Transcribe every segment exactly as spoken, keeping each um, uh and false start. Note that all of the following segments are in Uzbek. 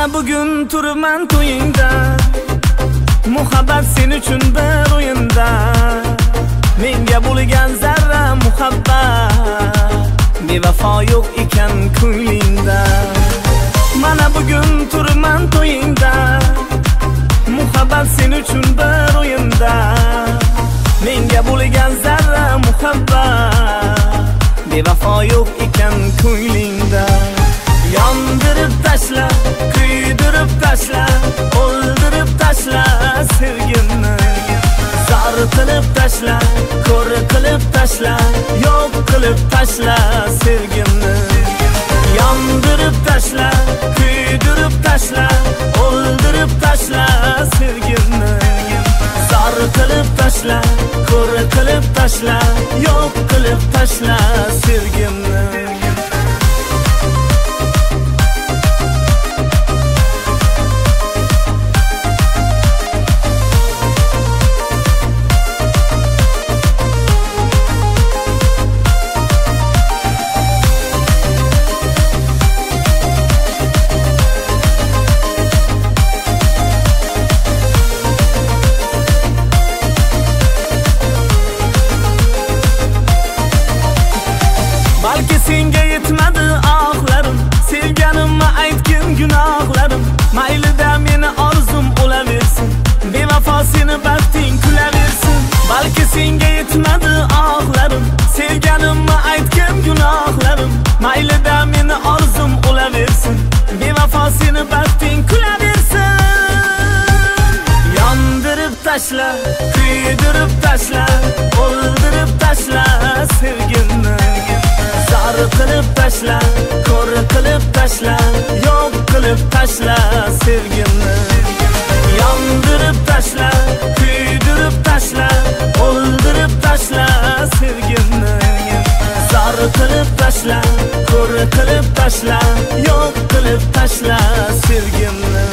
Mana bugun turman to'yingda, muhabbat sen uchun bir o'yinda. Menga bo'lgan zarra muhabbat, bevafo yo'q ekan ko'nglingda. Mana bugun turman to'yingda, muhabbat sen uchun bir o'yinda. Menga bo'lgan zarra muhabbat, bevafo yo'q ekan ko'nglingda. Yondirib tashla, kuydirib tashla, o'ldirib tashla sevgimni. Zar qilib tashla, ko'r qilib tashla, yo'q qilib tashla sevgimni. Yondirib tashla, kuydirib tashla, o'ldirib tashla sevgimni. Zar qilib tashla, ko'r qilib tashla, yo'q qilib tashla sevgimni. Balki senga yetmadi oqlarim, sevganimni aytgin gunohlarim. Maylida meni orzum o'laversin, bevafo seni baxting kulaversin. Balki senga yetmadi oqlarim, sevganimni aytgin gunohlarim. Maylida meni orzum o'laversin, bevafo seni baxting kulaversin. Yondirib tashla, kuydirib tashla, o'ldirib tashla sevgimni. Zar qilib tashla, ko'r qilib tashla, yo'q qilib tashla sevgimni. Yondirib tashla, kuydirib tashla, o'ldirib tashla sevgimni. Zar qilib tashla, ko'r qilib tashla, yo'q qilib tashla sevgimni.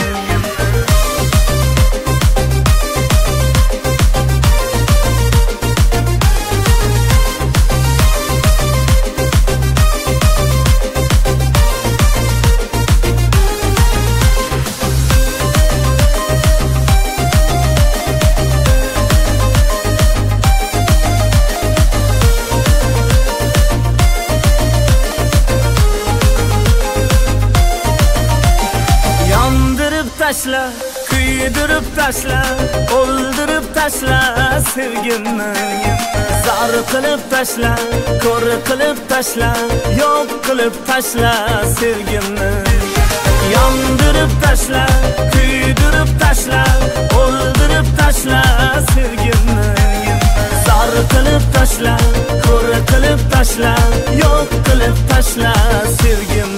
Tashla, kuydirib tashla, o'ldirib tashla sevgimni. Zar qilib tashla, ko'r qilib tashla, yo'q qilib tashla sevgimni. Yondirib tashla, kuydirib tashla, o'ldirib tashla sevgimni. Zar qilib tashla, ko'r qilib tashla, yo'q qilib tashla sevgimni.